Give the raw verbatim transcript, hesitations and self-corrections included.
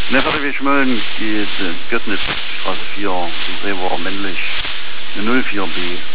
Ne, Fertig Schmölln geht Göttnitz, Straße vier, Revoir männlich, eine null vier B.